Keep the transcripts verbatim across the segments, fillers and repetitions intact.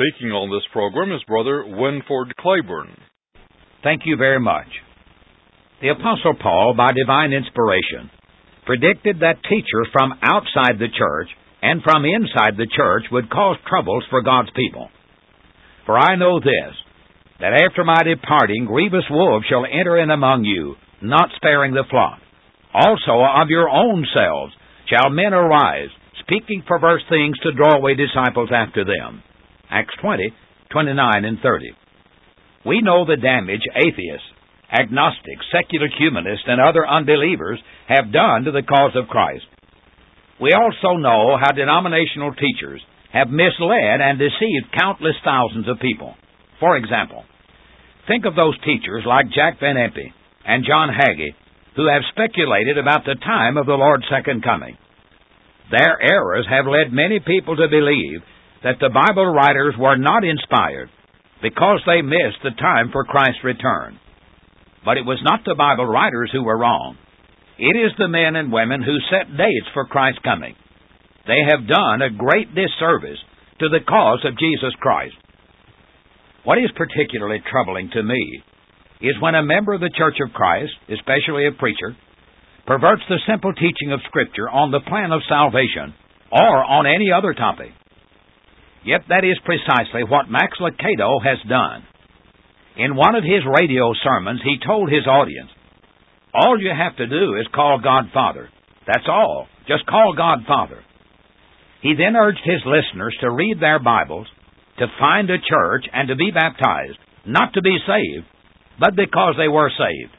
speaking on this program is Brother Winford Claiborne. Thank you very much. The Apostle Paul, by divine inspiration, predicted that teachers from outside the church and from inside the church would cause troubles for God's people. For I know this, that after my departing grievous wolves shall enter in among you, not sparing the flock. Also of your own selves shall men arise, speaking perverse things to draw away disciples after them. Acts twenty, twenty-nine and thirty. We know the damage atheists, agnostics, secular humanists, and other unbelievers have done to the cause of Christ. We also know how denominational teachers have misled and deceived countless thousands of people. For example, think of those teachers like Jack Van Impe and John Hagee who have speculated about the time of the Lord's second coming. Their errors have led many people to believe that the Bible writers were not inspired because they missed the time for Christ's return. But it was not the Bible writers who were wrong. It is the men and women who set dates for Christ's coming. They have done a great disservice to the cause of Jesus Christ. What is particularly troubling to me is when a member of the Church of Christ, especially a preacher, perverts the simple teaching of Scripture on the plan of salvation or on any other topic. Yet that is precisely what Max Lucado has done. In one of his radio sermons, he told his audience, all you have to do is call God Father. That's all. Just call God Father. He then urged his listeners to read their Bibles, to find a church, and to be baptized, not to be saved, but because they were saved.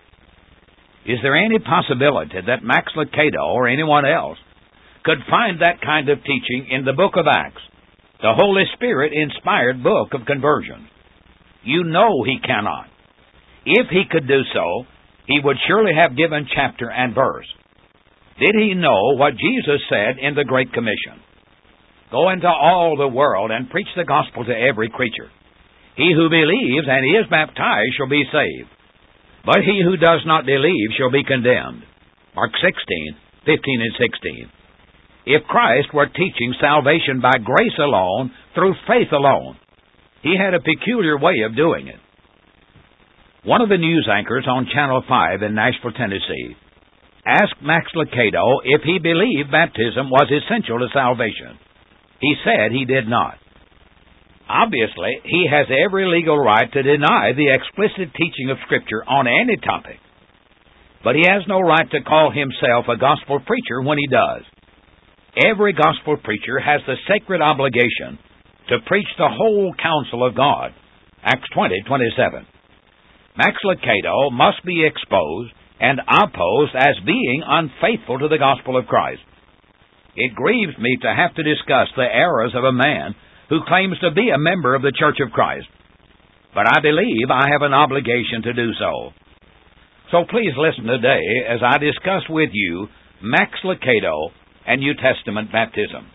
Is there any possibility that Max Lucado or anyone else could find that kind of teaching in the book of Acts, the Holy Spirit-inspired book of conversion? You know he cannot. If he could do so, he would surely have given chapter and verse. Did he know what Jesus said in the Great Commission? Go into all the world and preach the gospel to every creature. He who believes and is baptized shall be saved, but he who does not believe shall be condemned. Mark sixteen, fifteen and sixteen. If Christ were teaching salvation by grace alone, through faith alone, he had a peculiar way of doing it. One of the news anchors on Channel five in Nashville, Tennessee, asked Max Lucado if he believed baptism was essential to salvation. He said he did not. Obviously, he has every legal right to deny the explicit teaching of Scripture on any topic, but he has no right to call himself a gospel preacher when he does. Every gospel preacher has the sacred obligation to preach the whole counsel of God. Acts twenty, twenty-seven. Max Lucado must be exposed and opposed as being unfaithful to the gospel of Christ. It grieves me to have to discuss the errors of a man who claims to be a member of the Church of Christ, but I believe I have an obligation to do so. So please listen today as I discuss with you Max Lucado and New Testament baptism.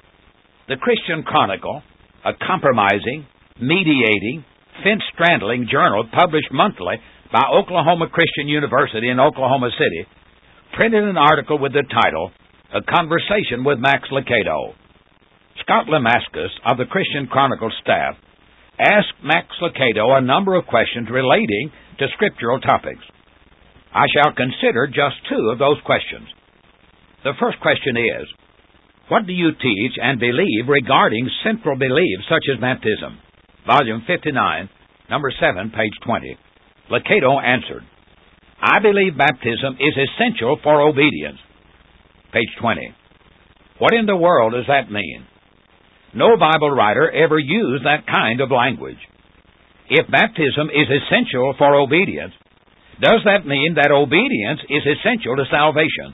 The Christian Chronicle, a compromising, mediating, fence-straddling journal published monthly by Oklahoma Christian University in Oklahoma City, printed an article with the title, A Conversation with Max Lucado. Scott Lamascus of the Christian Chronicle staff asked Max Lucado a number of questions relating to scriptural topics. I shall consider just two of those questions. The first question is, what do you teach and believe regarding central beliefs such as baptism? Volume fifty-nine, number seven, page twenty. Lucado answered, I believe baptism is essential for obedience. Page twenty. What in the world does that mean? No Bible writer ever used that kind of language. If baptism is essential for obedience, does that mean that obedience is essential to salvation?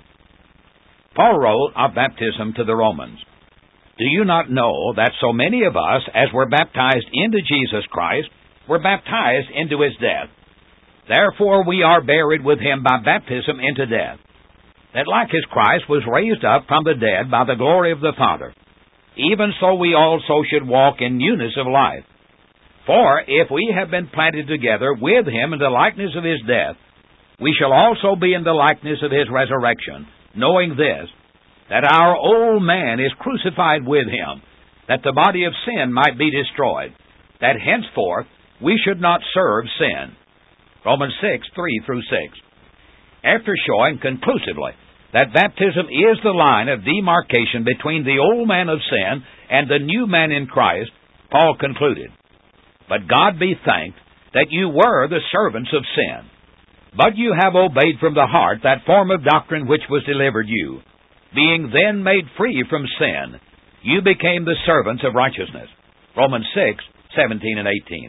Paul wrote of baptism to the Romans, do you not know that so many of us, as were baptized into Jesus Christ, were baptized into his death? Therefore we are buried with him by baptism into death, that like as Christ was raised up from the dead by the glory of the Father, even so we also should walk in newness of life. For if we have been planted together with him in the likeness of his death, we shall also be in the likeness of his resurrection, knowing this, that our old man is crucified with him, that the body of sin might be destroyed, that henceforth we should not serve sin. Romans six, three through six. After showing conclusively that baptism is the line of demarcation between the old man of sin and the new man in Christ, Paul concluded, "But God be thanked that you were the servants of sin. But you have obeyed from the heart that form of doctrine which was delivered you. Being then made free from sin, you became the servants of righteousness." Romans six, seventeen and eighteen.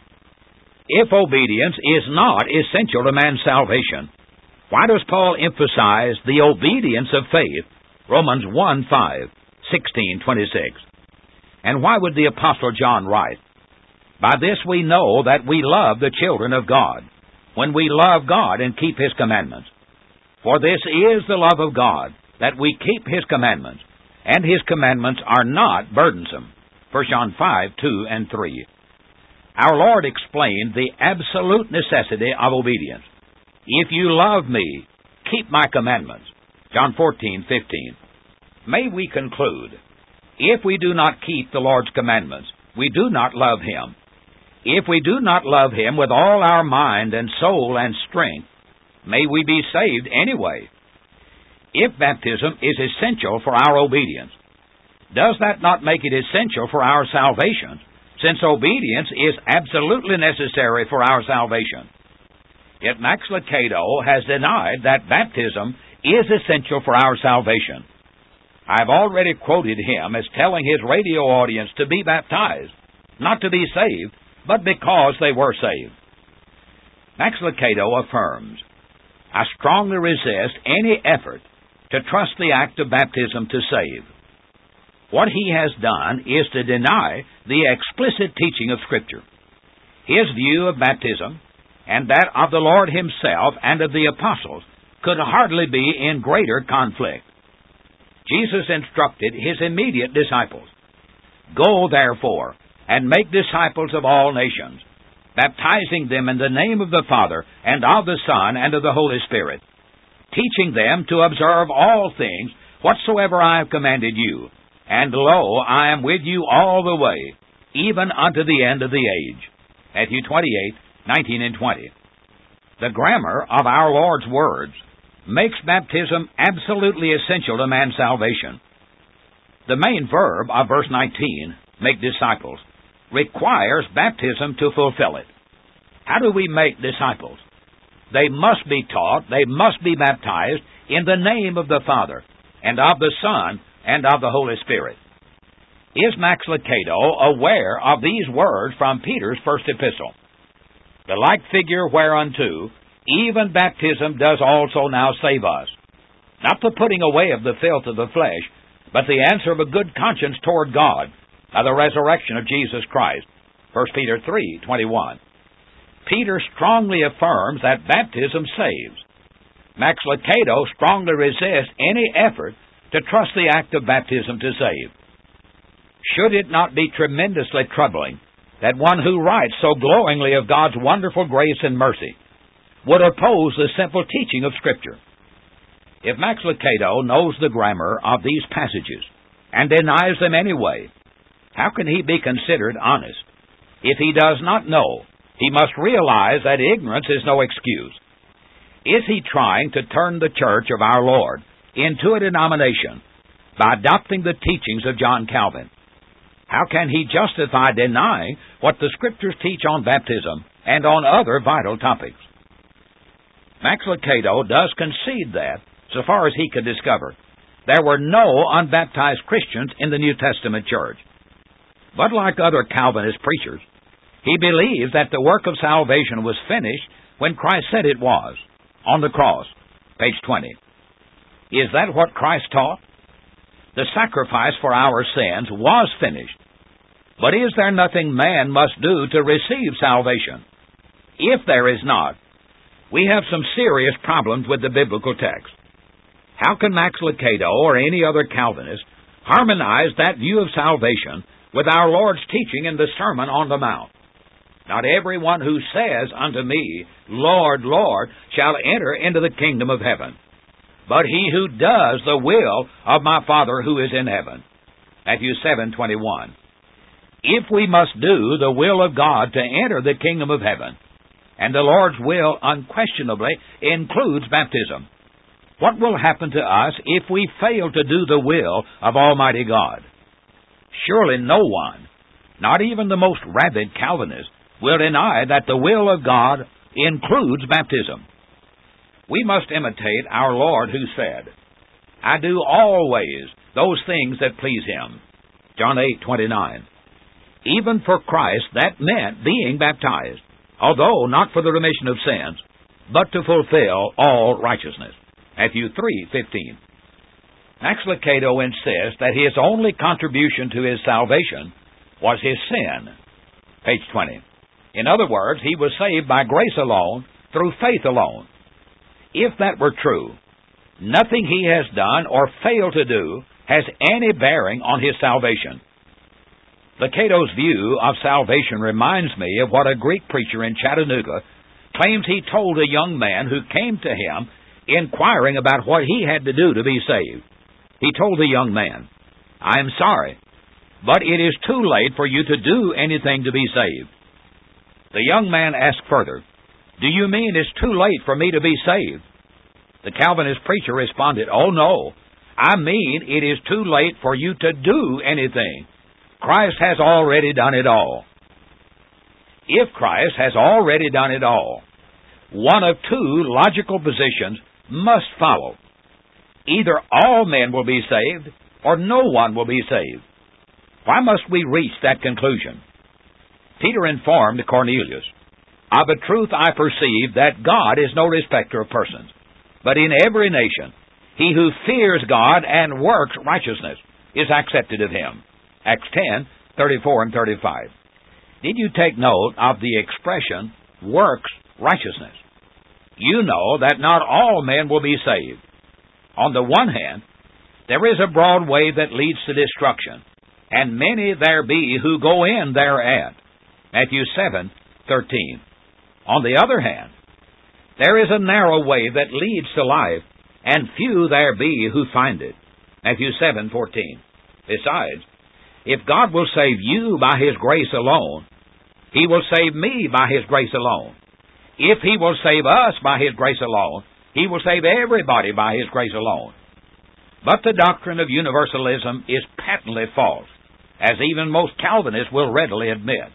If obedience is not essential to man's salvation, why does Paul emphasize the obedience of faith? Romans one, five, sixteen, twenty-six. And why would the Apostle John write, "By this we know that we love the children of God, when we love God and keep His commandments. For this is the love of God, that we keep His commandments, and His commandments are not burdensome." First John five, two and three. Our Lord explained the absolute necessity of obedience. "If you love me, keep my commandments." John fourteen, fifteen. May we conclude, if we do not keep the Lord's commandments, we do not love Him. If we do not love Him with all our mind and soul and strength, may we be saved anyway. If baptism is essential for our obedience, does that not make it essential for our salvation, since obedience is absolutely necessary for our salvation? Yet Max Lucado has denied that baptism is essential for our salvation. I have already quoted him as telling his radio audience to be baptized, not to be saved, but because they were saved. Max Lucado affirms, "I strongly resist any effort to trust the act of baptism to save." What he has done is to deny the explicit teaching of Scripture. His view of baptism and that of the Lord Himself and of the apostles could hardly be in greater conflict. Jesus instructed His immediate disciples, "Go, therefore, and make disciples of all nations, baptizing them in the name of the Father, and of the Son, and of the Holy Spirit, teaching them to observe all things whatsoever I have commanded you. And lo, I am with you all the way, even unto the end of the age." Matthew twenty-eight, nineteen and twenty. The grammar of our Lord's words makes baptism absolutely essential to man's salvation. The main verb of verse nineteen, make disciples, requires baptism to fulfill it. How do we make disciples? They must be taught, they must be baptized in the name of the Father, and of the Son, and of the Holy Spirit. Is Max Lucado aware of these words from Peter's first epistle? "The like figure whereunto even baptism does also now save us, not the putting away of the filth of the flesh, but the answer of a good conscience toward God, by the resurrection of Jesus Christ." First Peter three, twenty-one. Peter strongly affirms that baptism saves. Max Lucado strongly resists any effort to trust the act of baptism to save. Should it not be tremendously troubling that one who writes so glowingly of God's wonderful grace and mercy would oppose the simple teaching of Scripture? If Max Lucado knows the grammar of these passages and denies them anyway, how can he be considered honest? If he does not know, he must realize that ignorance is no excuse. Is he trying to turn the church of our Lord into a denomination by adopting the teachings of John Calvin? How can he justify denying what the Scriptures teach on baptism and on other vital topics? Max Lucado does concede that, so far as he could discover, there were no unbaptized Christians in the New Testament church. But like other Calvinist preachers, he believes that the work of salvation was finished when Christ said it was, on the cross, page twenty. Is that what Christ taught? The sacrifice for our sins was finished. But is there nothing man must do to receive salvation? If there is not, we have some serious problems with the biblical text. How can Max Lucado or any other Calvinist harmonize that view of salvation with our Lord's teaching in the Sermon on the Mount? Not everyone who says unto me, Lord, Lord, shall enter into the kingdom of heaven, but he who does the will of my Father who is in heaven. Matthew seven, twenty-one. if we must do the will of God to enter the kingdom of heaven, and the Lord's will unquestionably includes baptism, what will happen to us if we fail to do the will of Almighty God? Surely no one, not even the most rabid Calvinist, will deny that the will of God includes baptism. We must imitate our Lord, who said, "I do always those things that please Him." John eight twenty-nine. Even for Christ, that meant being baptized, although not for the remission of sins, but to fulfill all righteousness. Matthew three fifteen. Max Lucado insists that his only contribution to his salvation was his sin. Page twenty. In other words, he was saved by grace alone, through faith alone. If that were true, nothing he has done or failed to do has any bearing on his salvation. Lucado's view of salvation reminds me of what a Greek preacher in Chattanooga claims he told a young man who came to him inquiring about what he had to do to be saved. He told the young man, "I am sorry, but it is too late for you to do anything to be saved." The young man asked further, "Do you mean it's too late for me to be saved?" The Calvinist preacher responded, "Oh no, I mean it is too late for you to do anything. Christ has already done it all." If Christ has already done it all, one of two logical positions must follow. Either all men will be saved, or no one will be saved. Why must we reach that conclusion? Peter informed Cornelius, "Of a truth I perceive that God is no respecter of persons, but in every nation he who fears God and works righteousness is accepted of him." Acts ten thirty-four and thirty-five. Did you take note of the expression, works righteousness? You know that not all men will be saved. On the one hand, there is a broad way that leads to destruction, and many there be who go in thereat. Matthew seven thirteen. On the other hand, there is a narrow way that leads to life, and few there be who find it. Matthew seven fourteen. Besides, if God will save you by His grace alone, He will save me by His grace alone. If He will save us by His grace alone, He will save everybody by His grace alone. But the doctrine of universalism is patently false, as even most Calvinists will readily admit.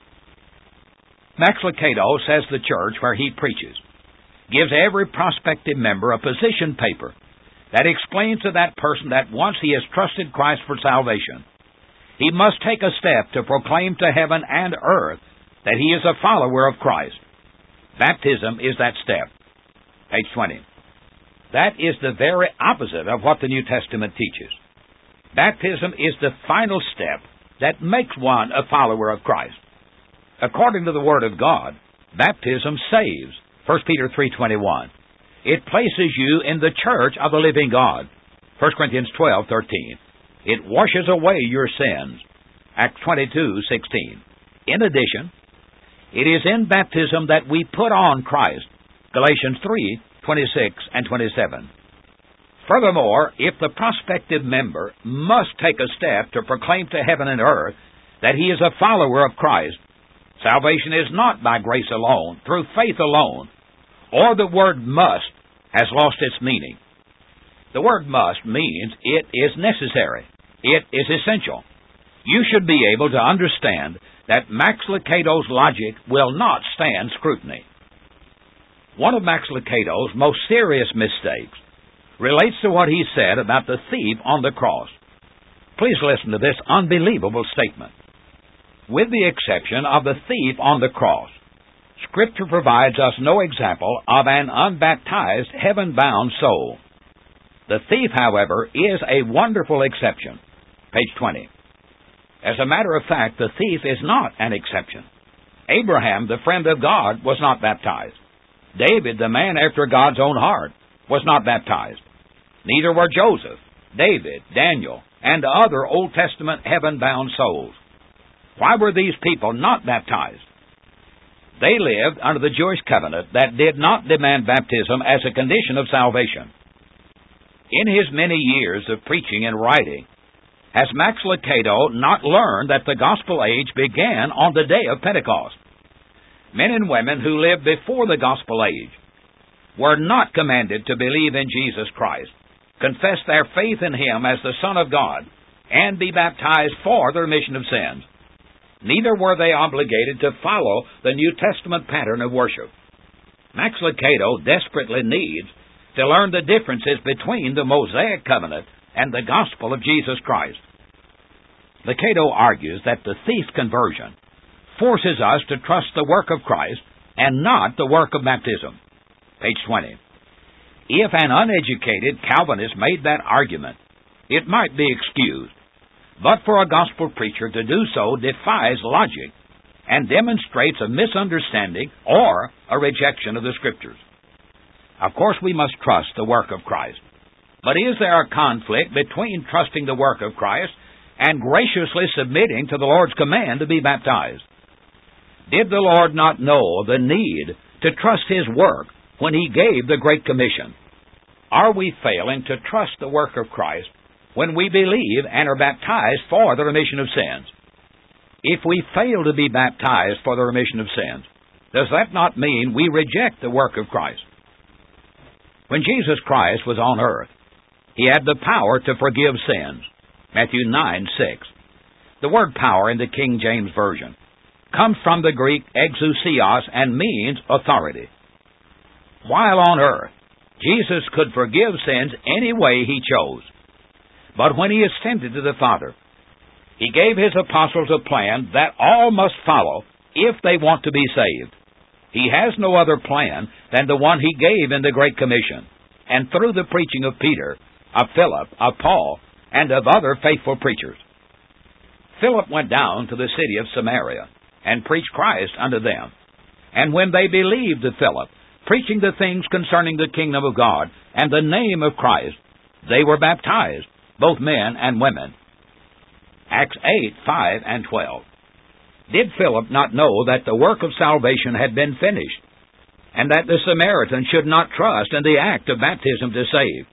Max Lucado says the church where he preaches gives every prospective member a position paper that explains to that person that once he has trusted Christ for salvation, he must take a step to proclaim to heaven and earth that he is a follower of Christ. Baptism is that step. Page twenty. That is the very opposite of what the New Testament teaches. Baptism is the final step that makes one a follower of Christ. According to the Word of God, baptism saves. First Peter three twenty-one. It places you in the church of the living God. First Corinthians twelve thirteen. It washes away your sins. Acts twenty-two sixteen. In addition, it is in baptism that we put on Christ. Galatians three twenty-six and twenty-seven. Furthermore, if the prospective member must take a step to proclaim to heaven and earth that he is a follower of Christ, salvation is not by grace alone, through faith alone, or the word must has lost its meaning. The word must means it is necessary. It is essential. You should be able to understand that Max Lucado's logic will not stand scrutiny. One of Max Lucado's most serious mistakes relates to what he said about the thief on the cross. Please listen to this unbelievable statement. With the exception of the thief on the cross, Scripture provides us no example of an unbaptized, heaven-bound soul. The thief, however, is a wonderful exception. Page twenty. As a matter of fact, the thief is not an exception. Abraham, the friend of God, was not baptized. David, the man after God's own heart, was not baptized. Neither were Joseph, David, Daniel, and other Old Testament heaven-bound souls. Why were these people not baptized? They lived under the Jewish covenant that did not demand baptism as a condition of salvation. In his many years of preaching and writing, Has Max Lucado not learned that the gospel age began on the day of Pentecost? Men and women who lived before the gospel age were not commanded to believe in Jesus Christ, confess their faith in Him as the Son of God, and be baptized for the remission of sins. Neither were they obligated to follow the New Testament pattern of worship. Max Lucado desperately needs to learn the differences between the Mosaic covenant and the gospel of Jesus Christ. Lucado argues that the thief's conversion forces us to trust the work of Christ and not the work of baptism. Page twenty. If an uneducated Calvinist made that argument, it might be excused, but for a gospel preacher to do so defies logic and demonstrates a misunderstanding or a rejection of the Scriptures. Of course, we must trust the work of Christ. But is there a conflict between trusting the work of Christ and graciously submitting to the Lord's command to be baptized? Did the Lord not know the need to trust His work when He gave the Great Commission? Are we failing to trust the work of Christ when we believe and are baptized for the remission of sins? If we fail to be baptized for the remission of sins, does that not mean we reject the work of Christ? When Jesus Christ was on earth, He had the power to forgive sins. Matthew nine six. The word power in the King James Version comes from the Greek exousios and means authority. While on earth, Jesus could forgive sins any way He chose. But when He ascended to the Father, He gave His apostles a plan that all must follow if they want to be saved. He has no other plan than the one He gave in the Great Commission, and through the preaching of Peter, of Philip, of Paul, and of other faithful preachers. Philip went down to the city of Samaria and preached Christ unto them. And when they believed of Philip, preaching the things concerning the kingdom of God and the name of Christ, they were baptized, both men and women. Acts eight five and twelve. Did Philip not know that the work of salvation had been finished, and that the Samaritan should not trust in the act of baptism to save?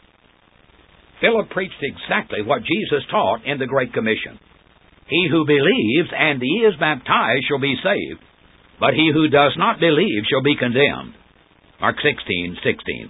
Philip preached exactly what Jesus taught in the Great Commission. He who believes and he is baptized shall be saved, but he who does not believe shall be condemned. Mark sixteen sixteen.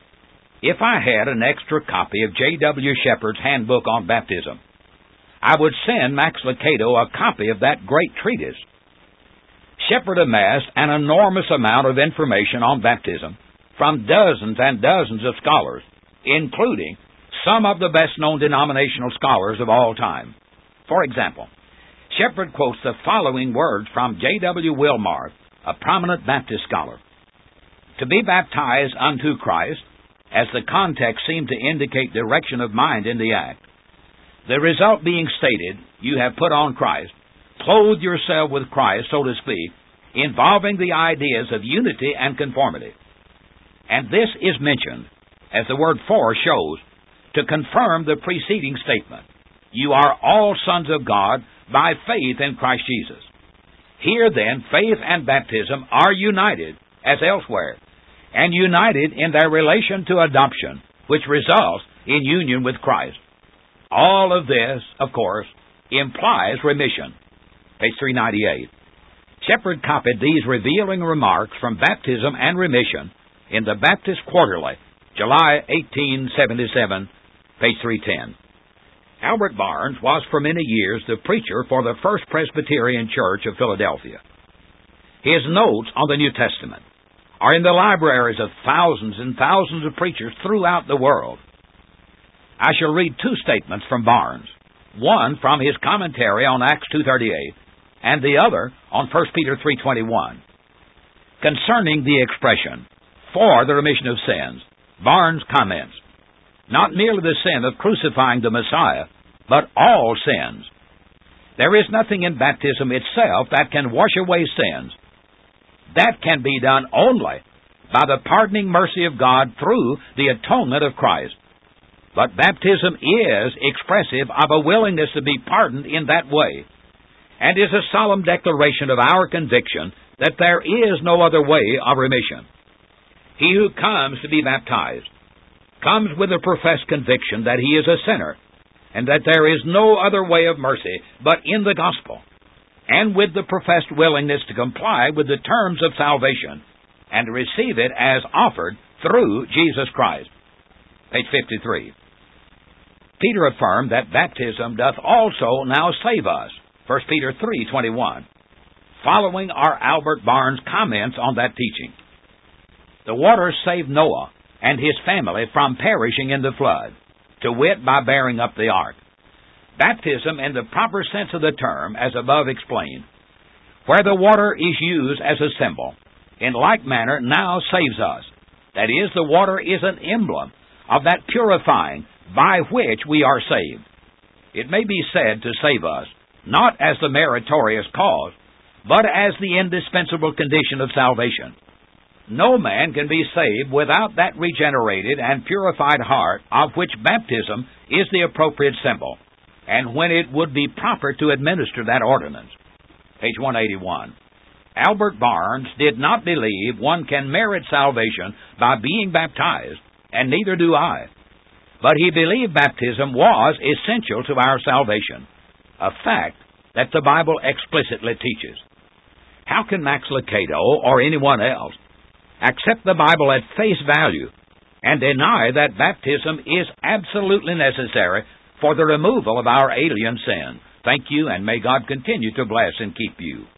If I had an extra copy of J W Shepherd's Handbook on Baptism, I would send Max Lucado a copy of that great treatise. Shepherd amassed an enormous amount of information on baptism from dozens and dozens of scholars, including some of the best-known denominational scholars of all time. For example, Shepherd quotes the following words from J W Wilmarth, a prominent Baptist scholar. To be baptized unto Christ, as the context seemed to indicate direction of mind in the act. The result being stated, you have put on Christ, clothed yourself with Christ, so to speak, involving the ideas of unity and conformity. And this is mentioned, as the word for shows, to confirm the preceding statement. You are all sons of God by faith in Christ Jesus. Here then, faith and baptism are united, as elsewhere, and united in their relation to adoption, which results in union with Christ. All of this, of course, implies remission. Page three ninety-eight. Shepherd copied these revealing remarks from baptism and remission in the Baptist Quarterly, July eighteen seventy-seven, page three ten. Albert Barnes was for many years the preacher for the First Presbyterian Church of Philadelphia. His notes on the New Testament are in the libraries of thousands and thousands of preachers throughout the world. I shall read two statements from Barnes, one from his commentary on Acts two thirty-eight, and the other on First Peter three twenty-one. Concerning the expression, for the remission of sins, Barnes comments, not merely the sin of crucifying the Messiah, but all sins. There is nothing in baptism itself that can wash away sins. That can be done only by the pardoning mercy of God through the atonement of Christ. But baptism is expressive of a willingness to be pardoned in that way, and is a solemn declaration of our conviction that there is no other way of remission. He who comes to be baptized comes with a professed conviction that he is a sinner, and that there is no other way of mercy but in the gospel, and with the professed willingness to comply with the terms of salvation and receive it as offered through Jesus Christ. Page fifty-three. Peter affirmed that baptism doth also now save us. First Peter three twenty-one. Following are Albert Barnes' comments on that teaching. The waters saved Noah and his family from perishing in the flood, to wit, by bearing up the ark. Baptism, in the proper sense of the term, as above explained, where the water is used as a symbol, in like manner now saves us. That is, the water is an emblem of that purifying by which we are saved. It may be said to save us, not as the meritorious cause, but as the indispensable condition of salvation. No man can be saved without that regenerated and purified heart of which baptism is the appropriate symbol, and when it would be proper to administer that ordinance. Page one eighty-one. Albert Barnes did not believe one can merit salvation by being baptized, and neither do I. But he believed baptism was essential to our salvation, a fact that the Bible explicitly teaches. How can Max Lucado or anyone else accept the Bible at face value and deny that baptism is absolutely necessary for the removal of our alien sin? Thank you, and may God continue to bless and keep you.